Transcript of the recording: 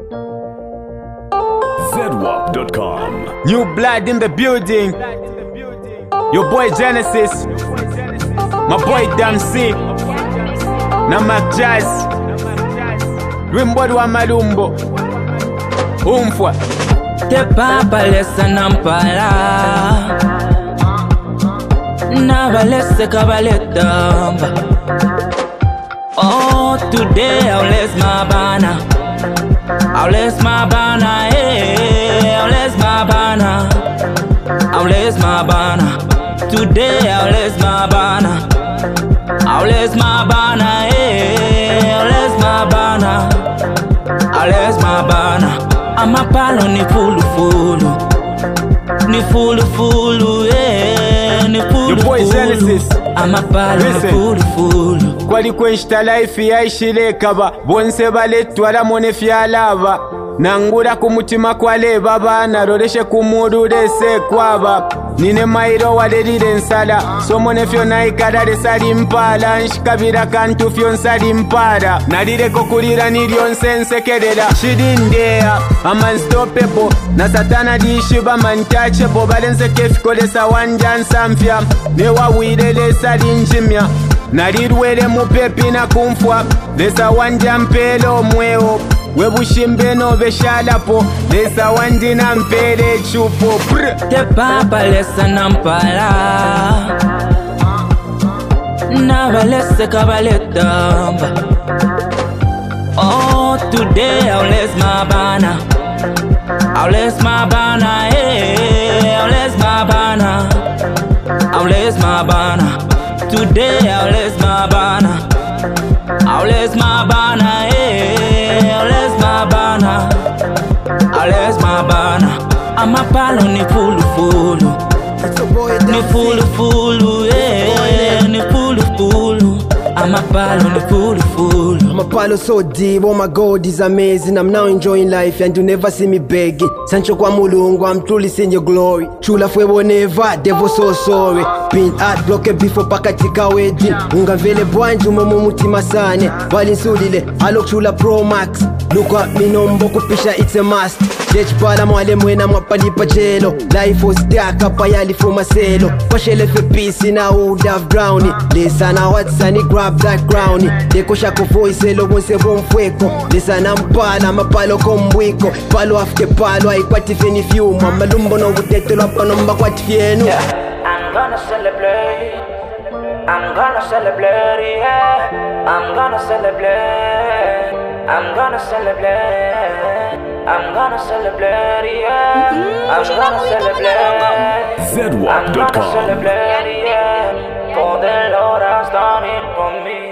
ZWAP.com. New blood in the building. Your boy Genesis. My boy Damsi. Na Mac Jazz. Wimbo wa Malumbo. Umfwa. Te papa lesa nampala. Na valese kabaletamba. Oh, today I'll lace my banner. I'll lace my banner, hey, I'll lace my banner. I'll lace my banner. Today I'll lace my banner. I'll lace my banner, hey, I'll lace my banner. I'll lace my banner. I'm a palo ni fulu. Ni fulu, yeah, ni fulu. Your boy Genesis. I'm a palo ni fulu. Kwali kwenshita life yaishile kaba bonse baletwala mone fyalava nangura kumutima kwale baba naroreshe kumururese kwaba nine mairo walerire nsala somone fyo naikarare sali mpala nshikabira kantu fyo nsali mpala narireko kurira niryo nsensekerera shirindea I'm unstoppable na satana dishiba untouchable balenze kefikolesa wanja nsamfya newawirele sali njimya narirwere mupepi na kumfwa lesa wanja mpelo mweo webushimbe no beshalapo lesa wandi na mpele chupo te papa lesa nampala na valese kabaletamba. Oh, today I'll lace my banner. I'll lace my banner, hey, I'll lace my banner. I'll lace my banner. Today I'll lace my banner. I'll lace my banner, hey, I'll lace my banner. I'll lace my banner. I'm a palo ni fulu. Ni fulu, yeah, ni fulu. I'm a palo ni fulu. I'm a palo so deep, oh my God is amazing. I'm now enjoying life and you never see me begging. Sancho kwa mulungu, I'm truly seeing your glory. Chula fwe never, devil so sorry. Pin art block before pakatika wedding. Unga vele bwanju momo mutima sane. Wali sulile, alok chula pro max. Look at me nombo kupisha it's a must. Chech pala mwale mwena mwapalipa jelo. Life was dark apa yali for maselo. Kwashele fe peace na old have drowning. Lisa na watsani grab that crowny. Deko shako voice elo mwense bomfweko. Lisa na mpala mapalo kombwiko. Palo after palo aikwati feni fiumo. Malumbo no wutetelo apa nomba kwati fienu. I'm gonna celebrate. I'm gonna celebrate, yeah. I'm gonna celebrate. I'm gonna celebrate. I'm gonna celebrate, yeah. I'm gonna celebrate. I'm gonna ZWAP.com. celebrate, yeah. For the Lord has done it for me.